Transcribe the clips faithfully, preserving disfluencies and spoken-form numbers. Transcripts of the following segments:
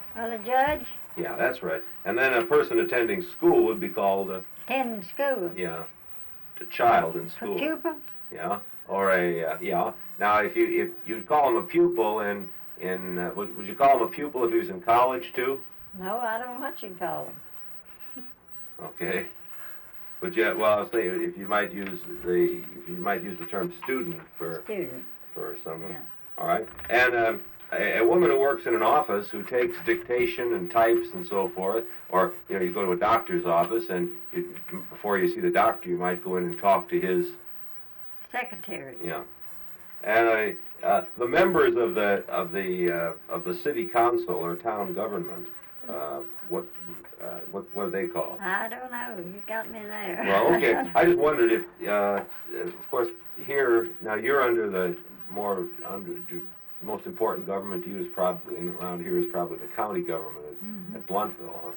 Well, a judge, Yeah, that's right. And then a person attending school would be called a, attending school. yeah, a child in A school. pupil? Yeah, or a, uh, yeah. Now, if you, if you'd call him a pupil in, in, uh, would, would you call him a pupil if he was in college too? No, I don't know what you call him. Okay. But yet, well, I was thinking if you might use the, if you might use the term student for, Student. for someone. Yeah. All right. And um, a, a woman who works in an office who takes dictation and types and so forth, or, you know, you go to a doctor's office and you, before you see the doctor, you might go in and talk to his, Secretary. yeah. And I, uh, the members of the of the uh, of the city council or town government, uh, what uh, what what are they called? I don't know. You got me there. Well, okay. I just wondered if, uh, of course, here now you're under the more under the most important government to you is probably in, around here is probably the county government at, Mhm. at Bluntville, huh?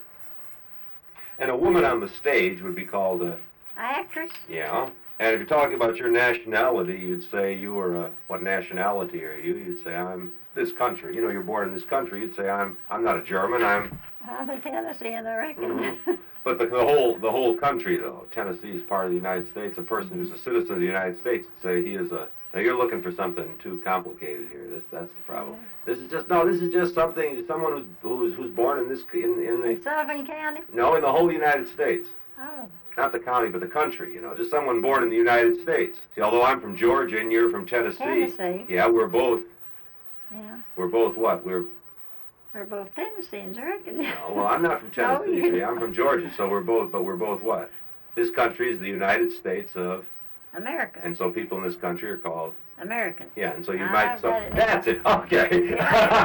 And a woman on the stage would be called a, Actress? yeah. And if you're talking about your nationality, you'd say you were a, what nationality are you? You'd say I'm this country. You know, you're born in this country. You'd say I'm I'm not a German. I'm. I'm a Tennessean, I reckon. Mhm. But the, the whole the whole country though, Tennessee is part of the United States. A person who's a citizen of the United States would say he is a. Now you're looking for something too complicated here. This that's the problem. This is just no. This is just something. Someone who's who's who's born in this in in the In Sullivan County? no in the whole United States. Oh. Not the county, but the country, you know, just someone born in the United States. See, although I'm from Georgia and you're from Tennessee, Tennessee. yeah, we're both, Yeah. we're both what? We're, We're both Tennesseans, I reckon. no, well, I'm not from No, Tennessee, you're see, I'm from Georgia, so we're both, but we're both what? This country is the United States of, America. and so people in this country are called, American. yeah, and so you I've might, so, got it. that's it, okay. If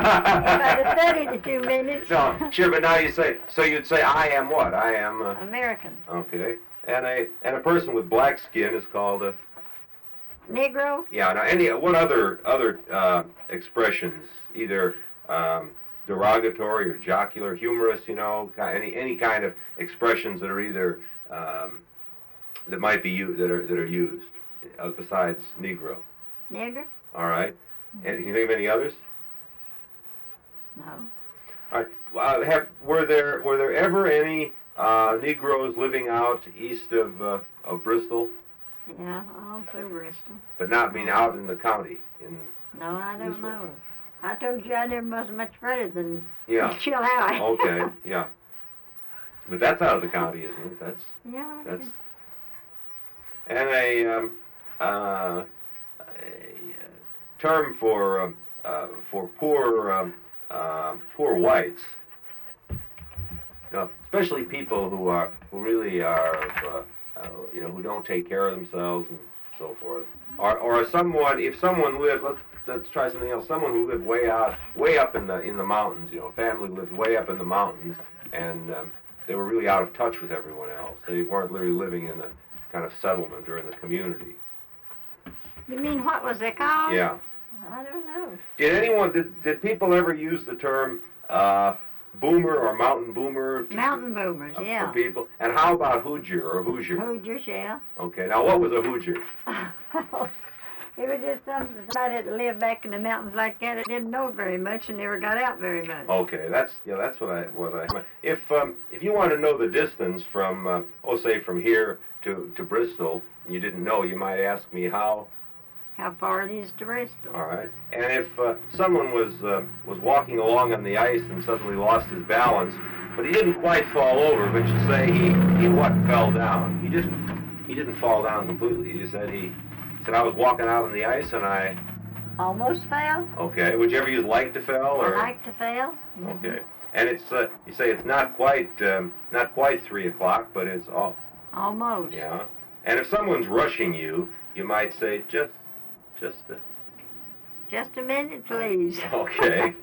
I'd have studied a few minutes. No, sure, but now you say, so you'd say, I am what? I am, uh, American. okay. And a, and a person with black skin is called a, Negro? yeah, now any, what other, other uh, expressions, either um, derogatory or jocular, humorous, you know, ki- any any kind of expressions that are either, um, that might be used, that are, that are used, uh, besides Negro, Nigger? all right? And can you think of any others? No. All right, well, have, were there, were there ever any uh, Negroes living out east of, uh, of Bristol, Yeah, all through Bristol. but not being out in the county, in, No, I This don't one. know. I told you I never was much further than yeah. Chilhowie. Okay, yeah. But that's out of the county, isn't it? That's, Yeah. I that's, reckon. and a, um, uh, a term for, um, uh, for poor, um, uh, poor whites, you know, especially people who are, who really are, uh, uh, you know, who don't take care of themselves and so forth. Or, or someone, if someone lived, let's, let's try something else, someone who lived way out, way up in the, in the mountains, you know, family lived way up in the mountains, and um, they were really out of touch with everyone else. They weren't really living in the kind of settlement or in the community. You mean what was it called? Yeah. I don't know. Did anyone, did, did people ever use the term uh, boomer or mountain boomer? to- Mountain boomers, uh, yeah. For people? And how about Hoosier or Hoosier? Hoosiers, yeah. Okay, now what was a Hoosier? It was just some, somebody that lived back in the mountains like that that didn't know very much and never got out very much. Okay, that's, yeah, that's what I, what I, if, um, if you want to know the distance from, uh, oh, say from here to, to Bristol, and you didn't know, you might ask me how. How far it is to Bristol. All right. And if uh, someone was uh, was walking along on the ice and suddenly lost his balance, but he didn't quite fall over, but you say he, he what fell down? He didn't he didn't fall down completely. He just said he said I was walking out on the ice and I. Almost fell. Okay. Would you ever use like to fell or? I like to fail. Okay. And it's uh, you say it's not quite um, not quite three o'clock, but it's all. Almost. Yeah. And if someone's rushing you, you might say just just. A, Just a minute, please. okay.